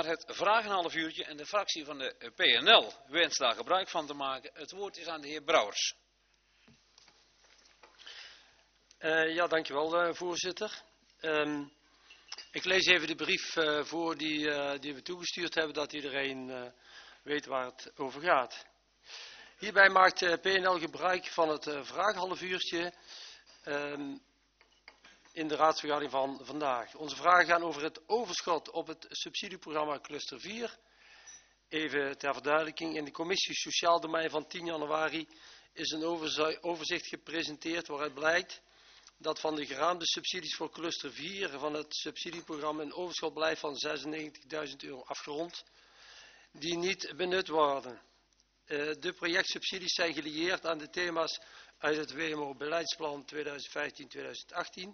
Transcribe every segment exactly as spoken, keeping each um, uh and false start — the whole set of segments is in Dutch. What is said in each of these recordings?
naar het vragenhalf uurtje en de fractie van de P N L wenst daar gebruik van te maken. Het woord is aan de heer Brouwers. Uh, ja, dankjewel uh, voorzitter. Um, ik lees even de brief uh, voor die, uh, die we toegestuurd hebben, dat iedereen uh, weet waar het over gaat. Hierbij maakt uh, P N L gebruik van het uh, vragenhalf uurtje um, in de raadsvergadering van vandaag. Onze vragen gaan over het overschot op het subsidieprogramma Cluster vier. Even ter verduidelijking, in de commissie Sociaal Domein van tien januari is een overzicht gepresenteerd waaruit blijkt dat van de geraamde subsidies voor cluster vier van het subsidieprogramma een overschot blijft van zesennegentigduizend euro afgerond, die niet benut worden. Uh, de projectsubsidies zijn gelieerd aan de thema's uit het W M O-beleidsplan tweeduizend vijftien tweeduizend achttien.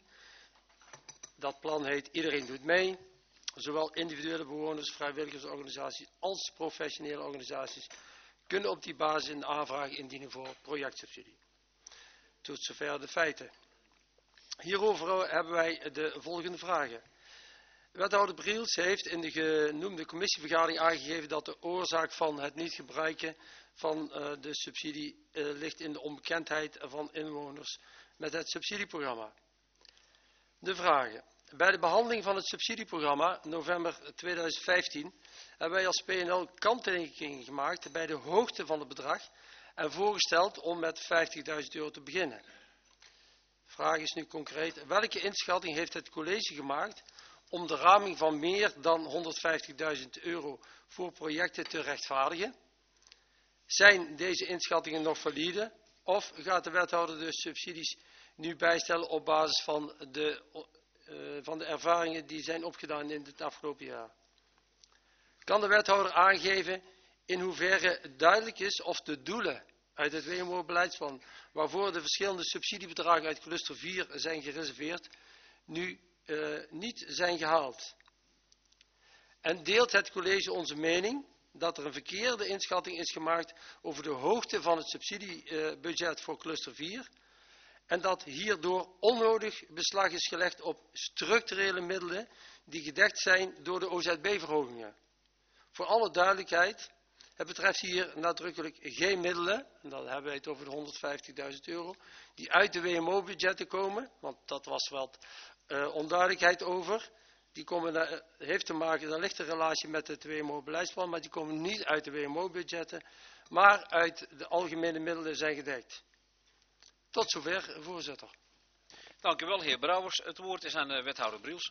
Dat plan heet Iedereen doet mee. Zowel individuele bewoners, vrijwilligersorganisaties als professionele organisaties kunnen op die basis een aanvraag indienen voor projectsubsidie. Tot zover de feiten. Hierover hebben wij de volgende vragen. Wethouder Briels heeft in de genoemde commissievergadering aangegeven dat de oorzaak van het niet gebruiken van uh, de subsidie uh, ligt in de onbekendheid van inwoners met het subsidieprogramma. De vragen. Bij de behandeling van het subsidieprogramma november tweeduizend vijftien hebben wij als P N L kanttekeningen gemaakt bij de hoogte van het bedrag en voorgesteld om met vijftigduizend euro te beginnen. De vraag is nu concreet, welke inschatting heeft het college gemaakt om de raming van meer dan honderdvijftigduizend euro voor projecten te rechtvaardigen? Zijn deze inschattingen nog valide of gaat de wethouder de subsidies nu bijstellen op basis van de, uh, van de ervaringen die zijn opgedaan in het afgelopen jaar? Kan de wethouder aangeven in hoeverre het duidelijk is of de doelen uit het W M O-beleidsplan, waarvoor de verschillende subsidiebedragen uit cluster vier zijn gereserveerd, nu uh, niet zijn gehaald? En deelt het college onze mening dat er een verkeerde inschatting is gemaakt over de hoogte van het subsidiebudget voor cluster vier en dat hierdoor onnodig beslag is gelegd op structurele middelen die gedekt zijn door de O Z B-verhogingen? Voor alle duidelijkheid, het betreft hier nadrukkelijk geen middelen, en dan hebben wij het over de honderdvijftigduizend euro, die uit de W M O-budgetten komen, want dat was wat uh, onduidelijkheid over. Die komen, uh, heeft te maken, daar ligt een relatie met het W M O-beleidsplan, maar die komen niet uit de W M O-budgetten, maar uit de algemene middelen zijn gedekt. Tot zover, voorzitter. Dank u wel, heer Brouwers. Het woord is aan de wethouder Briels.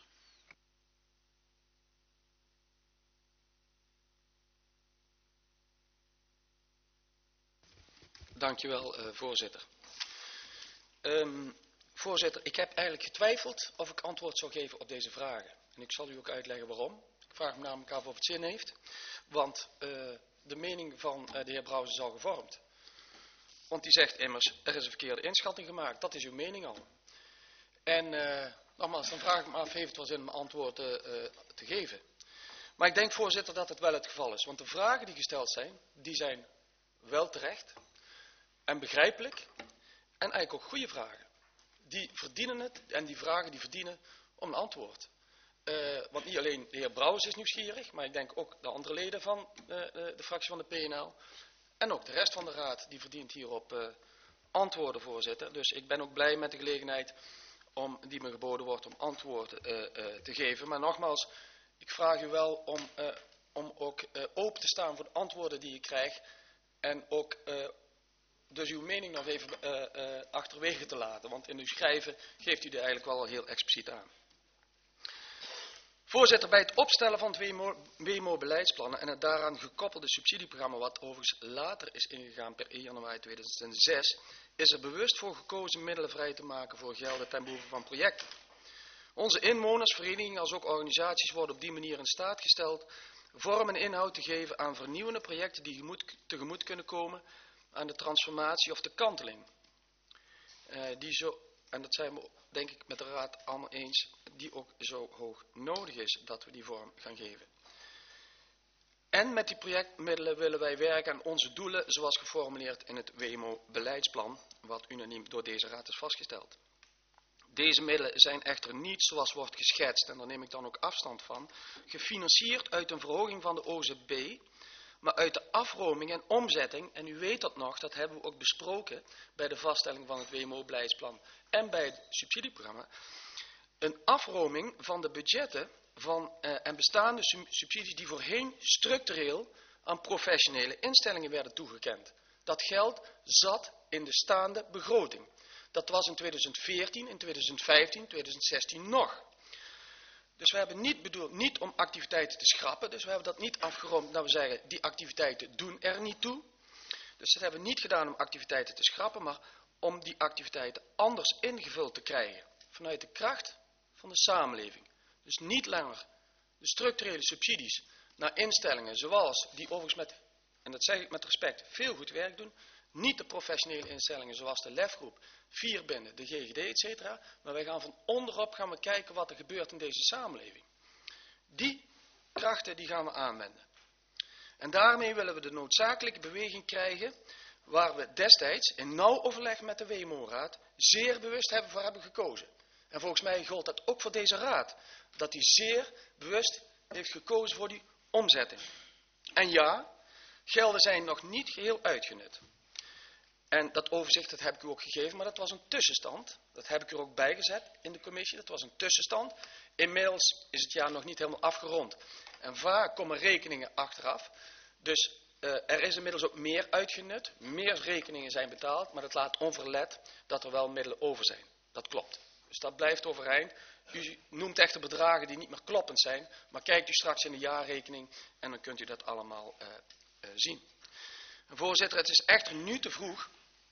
Dankjewel, uh, voorzitter. Um, voorzitter, ik heb eigenlijk getwijfeld of ik antwoord zou geven op deze vragen. En ik zal u ook uitleggen waarom. Ik vraag me namelijk af of het zin heeft. Want uh, de mening van uh, de heer Brouwers is al gevormd. Want die zegt immers, er is een verkeerde inschatting gemaakt. Dat is uw mening al. En uh, nogmaals, dan vraag ik me af, heeft het wel zin om antwoord uh, uh, te geven? Maar ik denk, voorzitter, dat het wel het geval is. Want de vragen die gesteld zijn, die zijn wel terecht en begrijpelijk en eigenlijk ook goede vragen. Die verdienen het en die vragen die verdienen om een antwoord. Uh, want niet alleen de heer Brouwers is nieuwsgierig, maar ik denk ook de andere leden van uh, de fractie van de P N L en ook de rest van de raad, die verdient hierop uh, antwoorden, voorzitter. Dus ik ben ook blij met de gelegenheid om, die me geboden wordt om antwoorden uh, uh, te geven. Maar nogmaals, ik vraag u wel om, uh, om ook uh, open te staan voor de antwoorden die ik krijg en ook uh, dus uw mening nog even uh, uh, achterwege te laten. Want in uw schrijven geeft u die eigenlijk wel heel expliciet aan. Voorzitter, bij het opstellen van het W M O-beleidsplannen en het daaraan gekoppelde subsidieprogramma, wat overigens later is ingegaan per één januari tweeduizend zes, is er bewust voor gekozen middelen vrij te maken voor gelden ten behoeve van projecten. Onze inwoners, verenigingen als ook organisaties worden op die manier in staat gesteld vorm en inhoud te geven aan vernieuwende projecten die tegemoet kunnen komen aan de transformatie of de kanteling. Uh, die zo, en dat zijn we denk ik met de raad allemaal eens, die ook zo hoog nodig is dat we die vorm gaan geven. En met die projectmiddelen willen wij werken aan onze doelen zoals geformuleerd in het W M O-beleidsplan, wat unaniem door deze raad is vastgesteld. Deze middelen zijn echter niet, zoals wordt geschetst, en daar neem ik dan ook afstand van, gefinancierd uit een verhoging van de O Z B, maar uit de afroming en omzetting, en u weet dat nog, dat hebben we ook besproken bij de vaststelling van het W M O-beleidsplan en bij het subsidieprogramma, een afroming van de budgetten van, eh, en bestaande subsidies die voorheen structureel aan professionele instellingen werden toegekend. Dat geld zat in de staande begroting. Dat was in tweeduizend veertien, in tweeduizend vijftien, tweeduizend zestien nog. Dus we hebben niet bedoeld, niet om activiteiten te schrappen, dus we hebben dat niet afgerond dat we zeggen, die activiteiten doen er niet toe. Dus dat hebben we niet gedaan om activiteiten te schrappen, maar om die activiteiten anders ingevuld te krijgen. Vanuit de kracht van de samenleving. Dus niet langer de structurele subsidies naar instellingen zoals, die overigens met, en dat zeg ik met respect, veel goed werk doen. Niet de professionele instellingen zoals de L E F-groep, vier binnen, de G G D, et cetera. Maar wij gaan van onderop gaan we kijken wat er gebeurt in deze samenleving. Die krachten die gaan we aanwenden. En daarmee willen we de noodzakelijke beweging krijgen waar we destijds in nauw overleg met de W M O-raad zeer bewust hebben voor hebben gekozen. En volgens mij geldt dat ook voor deze raad. Dat hij zeer bewust heeft gekozen voor die omzetting. En ja, gelden zijn nog niet geheel uitgenut. En dat overzicht dat heb ik u ook gegeven, maar dat was een tussenstand. Dat heb ik er ook bij gezet in de commissie. Dat was een tussenstand. Inmiddels is het jaar nog niet helemaal afgerond. En vaak komen rekeningen achteraf. Dus uh, er is inmiddels ook meer uitgenut. Meer rekeningen zijn betaald, maar dat laat onverlet dat er wel middelen over zijn. Dat klopt. Dus dat blijft overeind. U noemt echter bedragen die niet meer kloppend zijn, maar kijkt u straks in de jaarrekening en dan kunt u dat allemaal uh, uh, zien. En voorzitter, het is echter nu te vroeg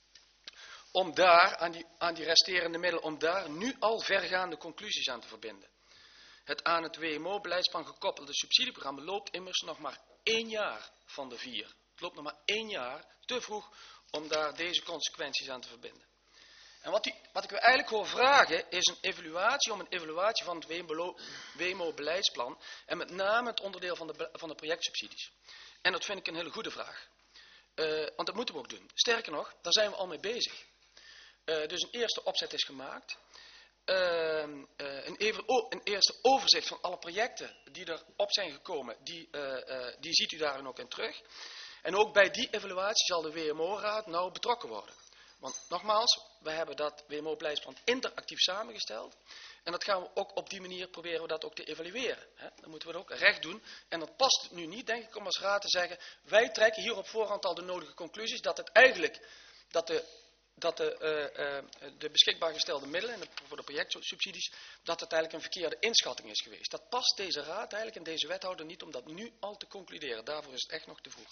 om daar, aan die, aan die resterende middelen, om daar nu al vergaande conclusies aan te verbinden. Het aan het W M O-beleidsplan gekoppelde subsidieprogramma loopt immers nog maar één jaar van de vier. Het loopt nog maar één jaar, te vroeg om daar deze consequenties aan te verbinden. En wat, die, wat ik u eigenlijk hoor vragen is een evaluatie om een evaluatie van het W M O-beleidsplan en met name het onderdeel van de, van de projectsubsidies. En dat vind ik een hele goede vraag. Uh, want dat moeten we ook doen. Sterker nog, daar zijn we al mee bezig. Uh, dus een eerste opzet is gemaakt. Uh, uh, een, even, oh, een eerste overzicht van alle projecten die erop zijn gekomen, die, uh, uh, die ziet u daarin ook in terug. En ook bij die evaluatie zal de W M O-raad nauw betrokken worden. Want nogmaals, we hebben dat W M O-beleidsplan interactief samengesteld. En dat gaan we ook op die manier proberen we dat ook te evalueren. Hè? Dan moeten we het ook recht doen. En dan past het nu niet, denk ik, om als raad te zeggen, wij trekken hier op voorhand al de nodige conclusies dat het eigenlijk, dat de, dat de, uh, uh, de beschikbaar gestelde middelen de, voor de projectsubsidies, dat het eigenlijk een verkeerde inschatting is geweest. Dat past deze raad eigenlijk en deze wethouder niet om dat nu al te concluderen. Daarvoor is het echt nog te vroeg.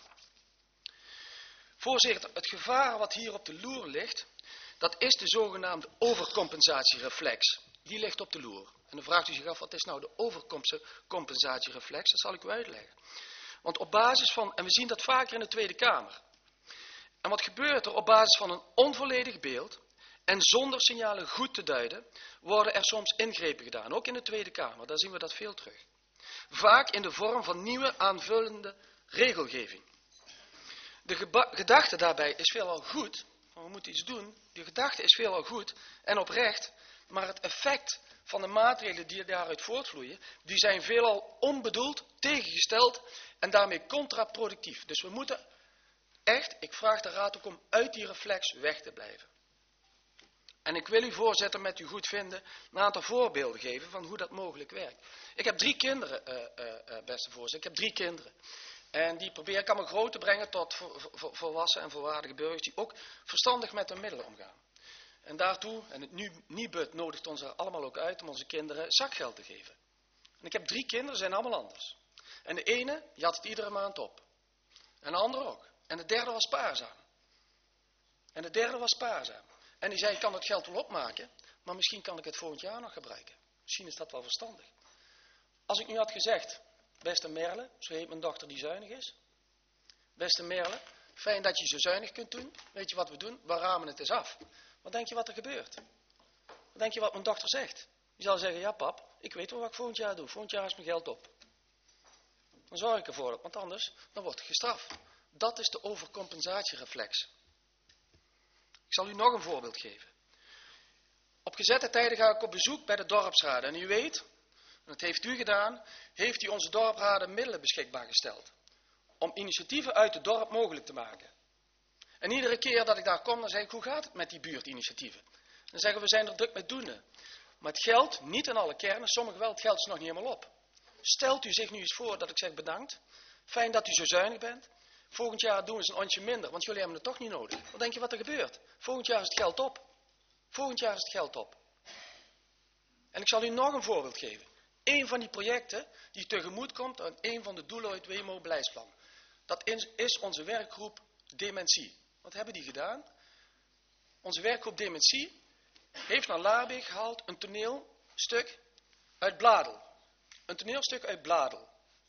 Voorzitter, het gevaar wat hier op de loer ligt, dat is de zogenaamde overcompensatiereflex. Die ligt op de loer. En dan vraagt u zich af, wat is nou de overcompensatiereflex? Dat zal ik u uitleggen. Want op basis van, en we zien dat vaker in de Tweede Kamer. En wat gebeurt er op basis van een onvolledig beeld en zonder signalen goed te duiden, worden er soms ingrepen gedaan. Ook in de Tweede Kamer, daar zien we dat veel terug. Vaak in de vorm van nieuwe aanvullende regelgeving. De gedachte daarbij is veelal goed, we moeten iets doen. De gedachte is veelal goed en oprecht, maar het effect van de maatregelen die daaruit voortvloeien, die zijn veelal onbedoeld, tegengesteld en daarmee contraproductief. Dus we moeten echt, ik vraag de raad ook om uit die reflex weg te blijven. En ik wil u, voorzitter, met u goed vinden, een aantal voorbeelden geven van hoe dat mogelijk werkt. Ik heb drie kinderen, uh, uh, uh, beste voorzitter, ik heb drie kinderen. En die probeer ik allemaal groot te brengen tot volwassen en volwaardige burgers die ook verstandig met hun middelen omgaan. En daartoe, en het Nibud nodigt ons er allemaal ook uit om onze kinderen zakgeld te geven. En ik heb drie kinderen, zijn allemaal anders. En de ene, die had het iedere maand op. En de andere ook. En de derde was spaarzaam. En de derde was spaarzaam. En die zei, ik kan het geld wel opmaken, maar misschien kan ik het volgend jaar nog gebruiken. Misschien is dat wel verstandig. Als ik nu had gezegd, beste Merle, zo heet mijn dochter die zuinig is. Beste Merle, fijn dat je zo zuinig kunt doen. Weet je wat we doen? We ramen het eens af. Wat denk je wat er gebeurt? Wat denk je wat mijn dochter zegt? Die zal zeggen, ja pap, ik weet wel wat ik volgend jaar doe. Volgend jaar is mijn geld op. Dan zorg ik ervoor, want anders dan wordt het gestraft. Dat is de overcompensatiereflex. Ik zal u nog een voorbeeld geven. Op gezette tijden ga ik op bezoek bij de dorpsraden. En u weet, en dat heeft u gedaan, heeft u onze dorpsraden middelen beschikbaar gesteld. Om initiatieven uit het dorp mogelijk te maken. En iedere keer dat ik daar kom, dan zeg ik, hoe gaat het met die buurtinitiatieven? Dan zeggen we, we zijn er druk mee doende. Maar het geld, niet in alle kernen, sommige wel, het geld is nog niet helemaal op. Stelt u zich nu eens voor dat ik zeg bedankt. Fijn dat u zo zuinig bent. Volgend jaar doen we eens een onsje minder, want jullie hebben het toch niet nodig. Wat denk je wat er gebeurt? Volgend jaar is het geld op. Volgend jaar is het geld op. En ik zal u nog een voorbeeld geven. Eén van die projecten die tegemoet komt aan een van de doelen uit het W M O-beleidsplan. Dat is onze werkgroep Dementie. Wat hebben die gedaan? Onze werkgroep Dementie heeft naar Laarbeek gehaald een toneelstuk uit Bladel. Een toneelstuk uit Bladel.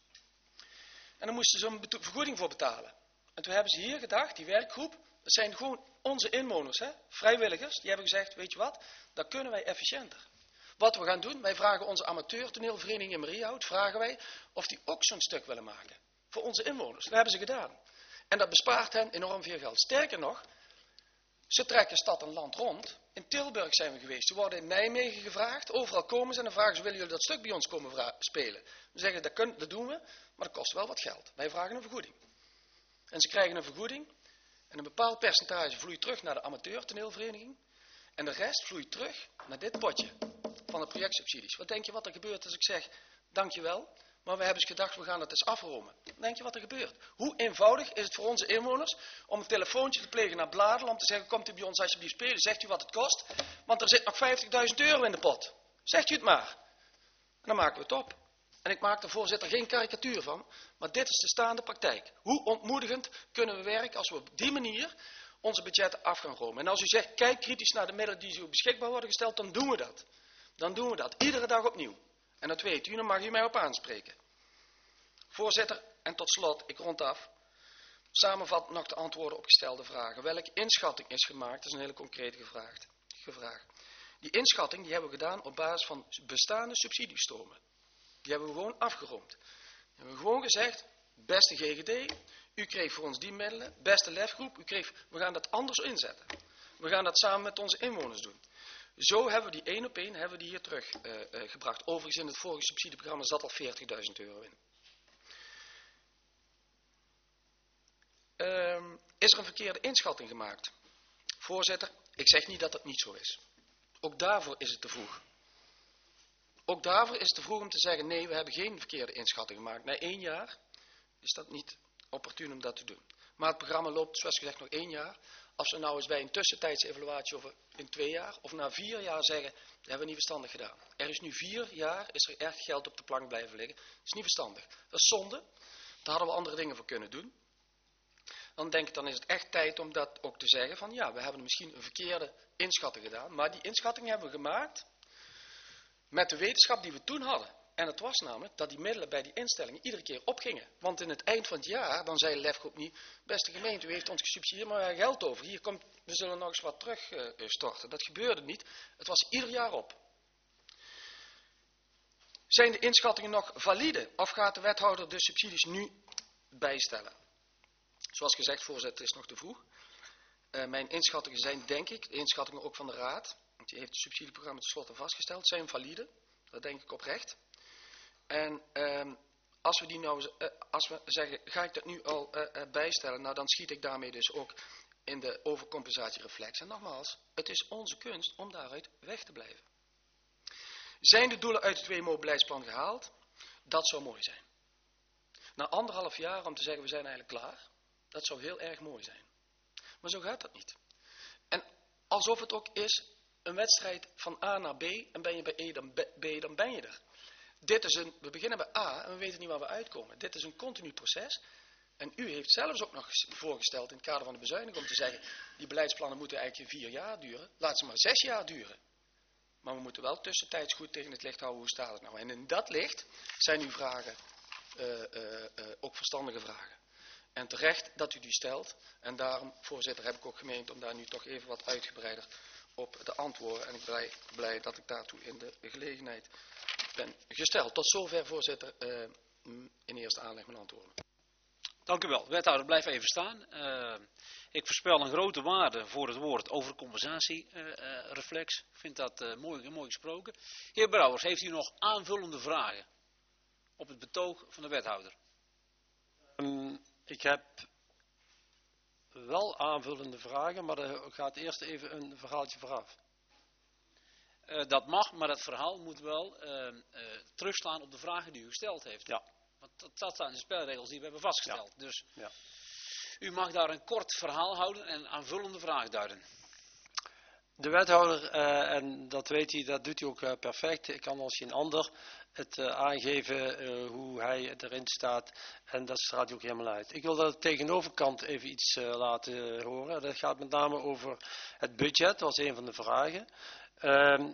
En daar moesten ze een vergoeding voor betalen. En toen hebben ze hier gedacht, die werkgroep, dat zijn gewoon onze inwoners, hè? Vrijwilligers, die hebben gezegd, weet je wat, dat kunnen wij efficiënter. Wat we gaan doen, wij vragen onze amateurtoneelvereniging in Mariehout, vragen wij of die ook zo'n stuk willen maken. Voor onze inwoners. Dat hebben ze gedaan. En dat bespaart hen enorm veel geld. Sterker nog, ze trekken stad en land rond. In Tilburg zijn we geweest. Ze worden in Nijmegen gevraagd. Overal komen ze en dan vragen ze, willen jullie dat stuk bij ons komen spelen? We zeggen, dat, kunnen, dat doen we, maar dat kost wel wat geld. Wij vragen een vergoeding. En ze krijgen een vergoeding. En een bepaald percentage vloeit terug naar de amateurtoneelvereniging. En de rest vloeit terug naar dit potje van de projectsubsidies. Wat denk je wat er gebeurt als ik zeg, dankjewel, maar we hebben eens gedacht, we gaan het eens afromen. Wat denk je wat er gebeurt? Hoe eenvoudig is het voor onze inwoners om een telefoontje te plegen naar Bladel, om te zeggen, komt u bij ons alsjeblieft spelen, zegt u wat het kost, want er zit nog vijftigduizend euro in de pot. Zegt u het maar. En dan maken we het op. En ik maak er voorzitter geen karikatuur van, maar dit is de staande praktijk. Hoe ontmoedigend kunnen we werken als we op die manier onze budgetten af gaan romen. En als u zegt, kijk kritisch naar de middelen die zo beschikbaar worden gesteld, dan doen we dat. Dan doen we dat. Iedere dag opnieuw. En dat weet u, dan mag u mij op aanspreken. Voorzitter, en tot slot, ik rond af. Samenvat nog de antwoorden op gestelde vragen. Welke inschatting is gemaakt? Dat is een hele concrete gevraagd, gevraagd. Die inschatting die hebben we gedaan op basis van bestaande subsidiestromen. Die hebben we gewoon afgerond. Die hebben we gewoon gezegd, beste G G D, u kreeg voor ons die middelen, beste lefgroep, u kreeg, we gaan dat anders inzetten. We gaan dat samen met onze inwoners doen. Zo hebben we die één op één hebben we die hier teruggebracht. Uh, uh, Overigens in het vorige subsidieprogramma zat al veertigduizend euro in. Uh, is er een verkeerde inschatting gemaakt? Voorzitter, ik zeg niet dat dat niet zo is. Ook daarvoor is het te vroeg. Ook daarvoor is het te vroeg om te zeggen, nee, we hebben geen verkeerde inschatting gemaakt. Na één jaar is dat niet opportun om dat te doen. Maar het programma loopt, zoals gezegd, nog één jaar. Als we nou eens bij een tussentijdse evaluatie over in twee jaar of na vier jaar zeggen, dat hebben we niet verstandig gedaan. Er is nu vier jaar, is er erg geld op de plank blijven liggen. Dat is niet verstandig. Dat is zonde. Daar hadden we andere dingen voor kunnen doen. Dan denk ik, dan is het echt tijd om dat ook te zeggen van, ja, we hebben misschien een verkeerde inschatting gedaan. Maar die inschatting hebben we gemaakt met de wetenschap die we toen hadden. En het was namelijk dat die middelen bij die instellingen iedere keer opgingen. Want in het eind van het jaar, dan zei de lefgroep niet, beste gemeente, u heeft ons gesubsidieerd, maar we hebben geld over. Hier komt, we zullen nog eens wat terugstorten. Uh, dat gebeurde niet. Het was ieder jaar op. Zijn de inschattingen nog valide? Of gaat de wethouder de subsidies nu bijstellen? Zoals gezegd, voorzitter, is nog te vroeg. Uh, mijn inschattingen zijn, denk ik, de inschattingen ook van de raad, want die heeft het subsidieprogramma tenslotte vastgesteld, zijn valide. Dat denk ik oprecht. En um, als we die nou, uh, als we zeggen, ga ik dat nu al uh, uh, bijstellen, nou dan schiet ik daarmee dus ook in de overcompensatiereflex. En nogmaals, het is onze kunst om daaruit weg te blijven. Zijn de doelen uit het W M O-beleidsplan gehaald? Dat zou mooi zijn. Na anderhalf jaar om te zeggen, we zijn eigenlijk klaar, dat zou heel erg mooi zijn. Maar zo gaat dat niet. En alsof het ook is een wedstrijd van A naar B, en ben je bij E dan B, dan ben je er. Dit is een, we beginnen bij A en we weten niet waar we uitkomen. Dit is een continu proces. En u heeft zelfs ook nog voorgesteld in het kader van de bezuiniging om te zeggen, die beleidsplannen moeten eigenlijk vier jaar duren. Laat ze maar zes jaar duren. Maar we moeten wel tussentijds goed tegen het licht houden, hoe staat het nou? En in dat licht zijn uw vragen uh, uh, uh, ook verstandige vragen. En terecht dat u die stelt. En daarom, voorzitter, heb ik ook gemeend om daar nu toch even wat uitgebreider op te antwoorden. En ik ben blij, blij dat ik daartoe in de gelegenheid ben gesteld. Tot zover, voorzitter, uh, in eerste aanleg mijn antwoorden. Dank u wel. Wethouder, blijf even staan. Uh, ik voorspel een grote waarde voor het woord overcompensatiereflex. Uh, uh, ik vind dat uh, mooi, mooi gesproken. Heer Brouwers, heeft u nog aanvullende vragen op het betoog van de wethouder? Um, ik heb wel aanvullende vragen, maar er gaat eerst even een verhaaltje vooraf. Uh, dat mag, maar dat verhaal moet wel uh, uh, terugslaan op de vragen die u gesteld heeft. Ja. Want dat, dat zijn de spelregels die we hebben vastgesteld. Ja. Dus ja. U mag daar een kort verhaal houden en een aanvullende vraag duiden. De wethouder, uh, en dat weet hij, dat doet hij ook uh, perfect. Ik kan als geen ander het uh, aangeven uh, hoe hij erin staat. En dat straalt hij ook helemaal uit. Ik wil de tegenoverkant even iets uh, laten horen. Dat gaat met name over het budget, dat was een van de vragen. Uh,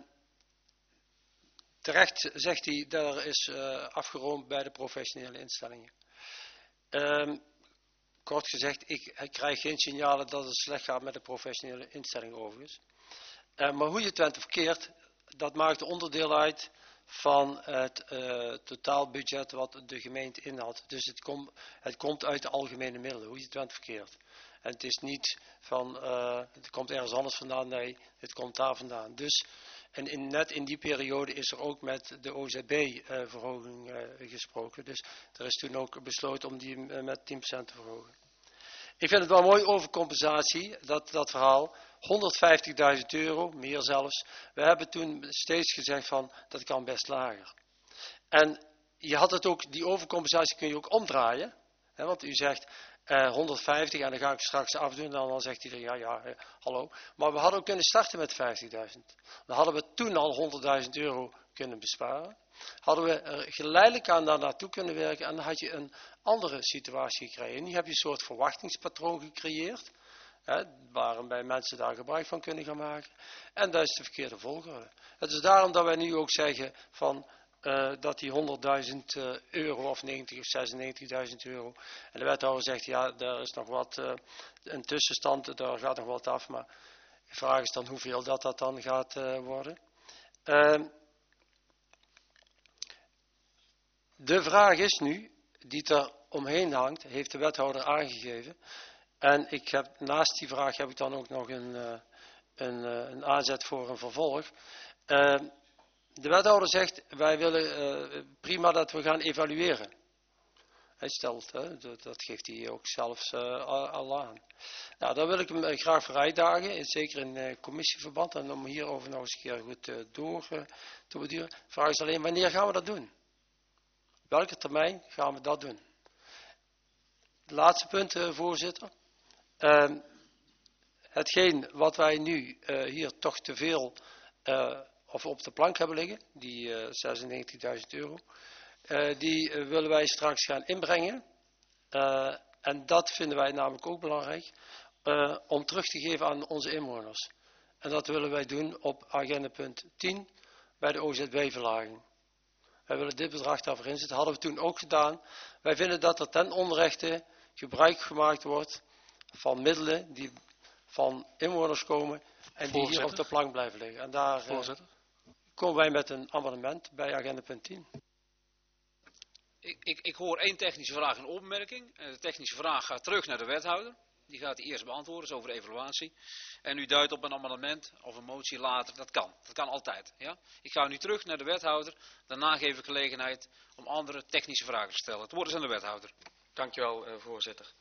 terecht zegt hij, daar is uh, afgeroomd bij de professionele instellingen. Uh, kort gezegd, ik, ik krijg geen signalen dat het slecht gaat met de professionele instellingen overigens. Uh, maar hoe je het went of keert, dat maakt onderdeel uit van het uh, totaalbudget wat de gemeente inhoudt. Dus het, kom, het komt uit de algemene middelen, hoe je het went of keert. En het is niet van, uh, het komt ergens anders vandaan, nee, het komt daar vandaan. Dus, en in, net in die periode is er ook met de O Z B-verhoging uh, uh, gesproken. Dus er is toen ook besloten om die uh, met tien procent te verhogen. Ik vind het wel mooi overcompensatie, dat, dat verhaal. honderdvijftigduizend euro, meer zelfs. We hebben toen steeds gezegd van, dat kan best lager. En je had het ook, die overcompensatie kun je ook omdraaien. Hè, want u zegt uh, honderdvijftig en dan ga ik straks afdoen. En dan zegt iedereen, ja, ja, eh, hallo. Maar we hadden ook kunnen starten met vijftigduizend. Dan hadden we toen al honderdduizend euro kunnen besparen. Hadden we er geleidelijk aan daar naartoe kunnen werken en dan had je een andere situatie gekregen. En nu heb je een soort verwachtingspatroon gecreëerd, hè, waarbij mensen daar gebruik van kunnen gaan maken. En dat is de verkeerde volgorde. Het is daarom dat wij nu ook zeggen van, uh, dat die honderdduizend uh, euro of negentig of zesennegentigduizend euro. En de wethouder zegt, ja, daar is nog wat, uh, een tussenstand, daar gaat nog wat af. Maar de vraag is dan hoeveel dat dat dan gaat uh, worden. Uh, De vraag is nu, die er omheen hangt, heeft de wethouder aangegeven. En ik heb, naast die vraag heb ik dan ook nog een, een, een aanzet voor een vervolg. Uh, de wethouder zegt, wij willen uh, prima dat we gaan evalueren. Hij stelt, hè, dat, dat geeft hij ook zelfs uh, al aan. Nou, daar wil ik hem uh, graag voor uitdagen, zeker in uh, commissieverband. En om hierover nog eens een keer goed uh, door uh, te beduren. De vraag is alleen, wanneer gaan we dat doen? Welke termijn gaan we dat doen? Het laatste punt, uh, voorzitter. Uh, hetgeen wat wij nu uh, hier toch te veel uh, of op de plank hebben liggen, die uh, zesennegentigduizend euro, uh, die uh, willen wij straks gaan inbrengen. Uh, en dat vinden wij namelijk ook belangrijk, uh, om terug te geven aan onze inwoners. En dat willen wij doen op agenda punt tien bij de O Z B-verlaging. Wij willen dit bedrag daarvoor inzetten. Hadden we toen ook gedaan. Wij vinden dat er ten onrechte gebruik gemaakt wordt van middelen die van inwoners komen en die Voorzitter. hier op de plank blijven liggen. En daar uh, komen wij met een amendement bij agenda punt tien. Ik, ik, ik hoor één technische vraag en opmerking. De technische vraag gaat terug naar de wethouder. Die gaat hij eerst beantwoorden, is over de evaluatie. En u duidt op een amendement of een motie later. Dat kan. Dat kan altijd. Ja? Ik ga nu terug naar de wethouder. Daarna geef ik gelegenheid om andere technische vragen te stellen. Het woord is aan de wethouder. Dankjewel, uh, voorzitter.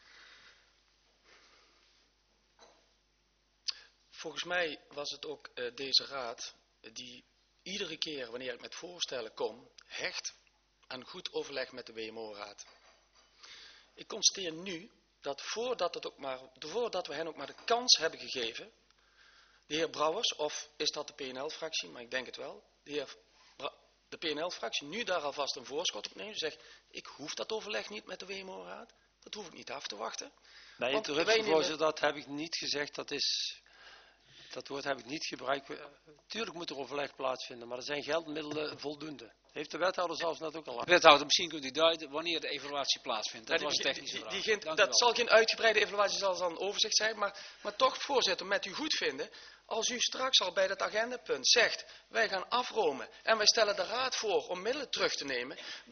Volgens mij was het ook uh, deze raad die iedere keer wanneer ik met voorstellen kom, hecht aan goed overleg met de W M O-raad. Ik constateer nu dat voordat, het ook maar, voordat we hen ook maar de kans hebben gegeven, de heer Brouwers, of is dat de P N L-fractie, maar ik denk het wel, de, heer Bra- de P N L-fractie nu daar alvast een voorschot op neemt, zegt, ik hoef dat overleg niet met de W M O-raad, dat hoef ik niet af te wachten. Nee, interruptievoorzitter, dat heb ik niet gezegd, dat is... Dat woord heb ik niet gebruikt. Tuurlijk moet er overleg plaatsvinden, maar er zijn geldmiddelen voldoende. Heeft de wethouder zelfs net ook al aan. Wethouder, misschien kunt u duiden wanneer de evaluatie plaatsvindt. Dat Ja, was een die, technische die, vraag. die, die, Dank dat zal geen uitgebreide evaluatie, zal dan overzicht zijn. Maar, maar toch, voorzitter, met uw goedvinden, als u straks al bij dat agendapunt zegt, wij gaan afromen en wij stellen de raad voor om middelen terug te nemen, dan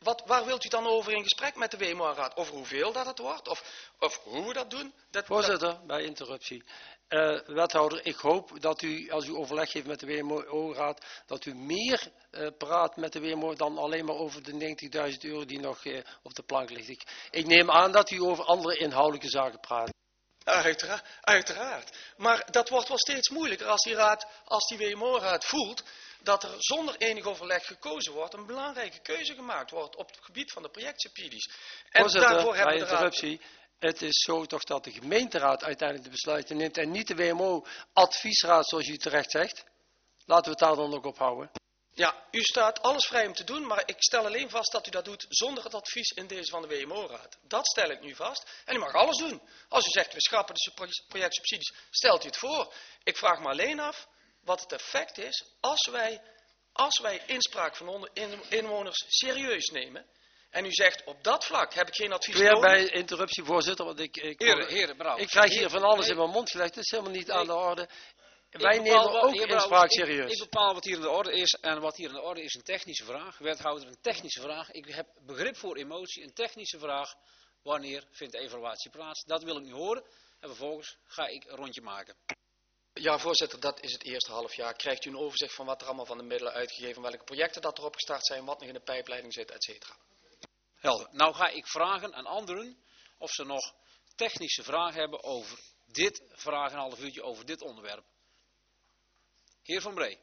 wat, waar wilt u dan over in gesprek met de W M O-raad? Over hoeveel dat het wordt? Of, of hoe we dat doen? Dat, Voorzitter, dat... bij interruptie. Uh, wethouder, ik hoop dat u, als u overleg heeft met de W M O-raad, dat u meer uh, praat met de W M O dan alleen maar over de negentigduizend euro die nog uh, op de plank ligt. Ik, ik neem aan dat u over andere inhoudelijke zaken praat. Uiteraard, uiteraard. Maar dat wordt wel steeds moeilijker als die, raad, als die W M O-raad voelt dat er zonder enig overleg gekozen wordt, een belangrijke keuze gemaakt wordt op het gebied van de projectsubsidies. En Voorzitter, daarvoor hebben bij we de raad... interruptie. Het is zo toch dat de gemeenteraad uiteindelijk de besluiten neemt en niet de W M O-adviesraad, zoals u terecht zegt. Laten we het daar dan ook op houden. Ja, u staat alles vrij om te doen, maar ik stel alleen vast dat u dat doet zonder het advies in deze van de W M O-raad. Dat stel ik nu vast. En u mag alles doen. Als u zegt, we schrappen de projectsubsidies, stelt u het voor. Ik vraag me alleen af wat het effect is als wij, als wij inspraak van inwoners serieus nemen. En u zegt, op dat vlak heb ik geen advies Weer nodig. bij interruptie, voorzitter, want ik, ik, Heren, heren, Brouw. ik krijg hier Heren, van alles nee. in mijn mond gelegd. Dat is helemaal niet Nee. aan de orde. Wij Ik bepaal nemen wat- ook heer Brouw, inspraak ik- serieus. Ik bepaal wat hier in de orde is. En wat hier in de orde is een technische vraag. Wethouder, een technische vraag. Ik heb begrip voor emotie. Een technische vraag. Wanneer vindt de evaluatie plaats? Dat wil ik nu horen. En vervolgens ga ik een rondje maken. Ja, voorzitter, dat is het eerste half jaar. Krijgt u een overzicht van wat er allemaal van de middelen uitgegeven, welke projecten dat erop gestart zijn, wat nog in de pijpleiding zit, et cetera. Helder. Nou ga ik vragen aan anderen of ze nog technische vragen hebben over dit vraag, een half uurtje over dit onderwerp. Heer Van Bree.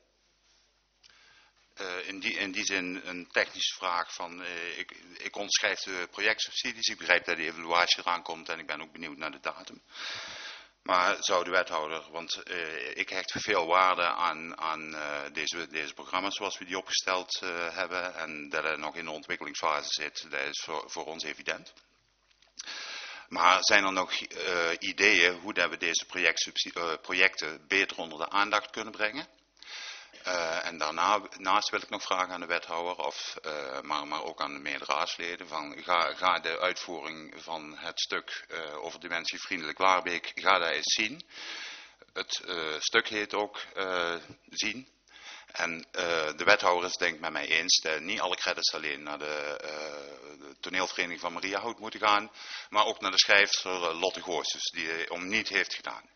Uh, in, die, in die zin een technische vraag van, uh, ik, ik onderschrijf de projectsubsidies, ik begrijp dat de evaluatie eraan komt en ik ben ook benieuwd naar de datum. Maar zou de wethouder, want uh, ik hecht veel waarde aan, aan uh, deze, deze programma's zoals we die opgesteld uh, hebben en dat het nog in de ontwikkelingsfase zit, dat is voor, voor ons evident. Maar zijn er nog uh, ideeën hoe dat we deze uh, projecten beter onder de aandacht kunnen brengen? Uh, en daarnaast wil ik nog vragen aan de wethouder, of, uh, maar, maar ook aan de meerdere raadsleden, van ga, ga de uitvoering van het stuk uh, over dementievriendelijk Laarbeek, ga dat eens zien. Het uh, stuk heet ook uh, zien. En uh, de wethouder is het denk ik met mij eens dat niet alle credits alleen naar de, uh, de toneelvereniging van Mariahout moeten gaan, maar ook naar de schrijfster uh, Lotte Goossens, die het om niet heeft gedaan.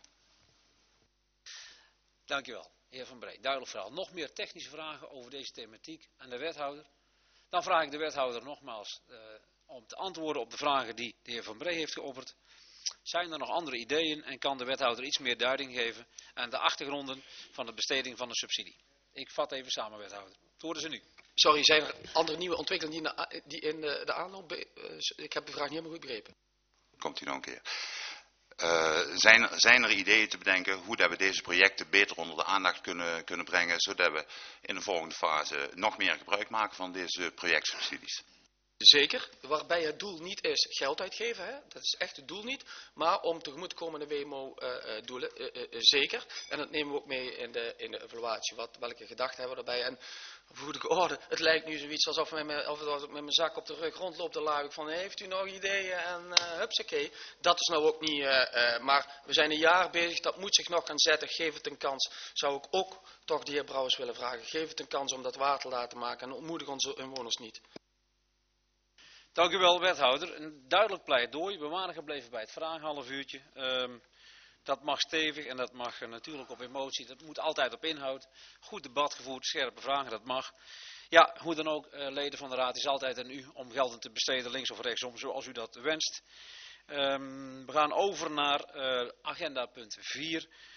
Dankjewel. Heer Van Bree, duidelijk verhaal. Nog meer technische vragen over deze thematiek aan de wethouder. Dan vraag ik de wethouder nogmaals uh, om te antwoorden op de vragen die de heer Van Bree heeft geopperd. Zijn er nog andere ideeën en kan de wethouder iets meer duiding geven aan de achtergronden van de besteding van de subsidie? Ik vat even samen, wethouder. Het horen ze nu. Sorry, zijn er andere nieuwe ontwikkelingen die in de, die in de, de aanloop... Uh, ik heb de vraag niet helemaal goed begrepen. Komt u nog een keer. Uh, zijn, zijn er ideeën te bedenken hoe dat we deze projecten beter onder de aandacht kunnen, kunnen brengen, zodat we in de volgende fase nog meer gebruik maken van deze projectsubsidies? Zeker, waarbij het doel niet is geld uitgeven, hè? Dat is echt het doel niet, maar om tegemoetkomende W M O-doelen, uh, uh, uh, zeker. En dat nemen we ook mee in de, in de evaluatie, wat, welke gedachten hebben we erbij. En voor de orde, het lijkt nu zoiets alsof ik met, met mijn zak op de rug rondloop, dan laag ik van, heeft u nog ideeën en uh, hupsakee. Dat is nou ook niet, uh, uh, maar we zijn een jaar bezig, dat moet zich nog gaan zetten, geef het een kans. Zou ik ook toch de heer Brouwers willen vragen, geef het een kans om dat waar te laten maken en ontmoedig onze inwoners niet. Dank u wel, wethouder. Een duidelijk pleidooi. We waren gebleven bij het vragen, half uurtje. Um, dat mag stevig en dat mag uh, natuurlijk op emotie. Dat moet altijd op inhoud. Goed debat gevoerd, scherpe vragen, dat mag. Ja, hoe dan ook, uh, leden van de raad, is altijd aan u om gelden te besteden, links of rechtsom, zoals u dat wenst. Um, we gaan over naar uh, agenda punt vier.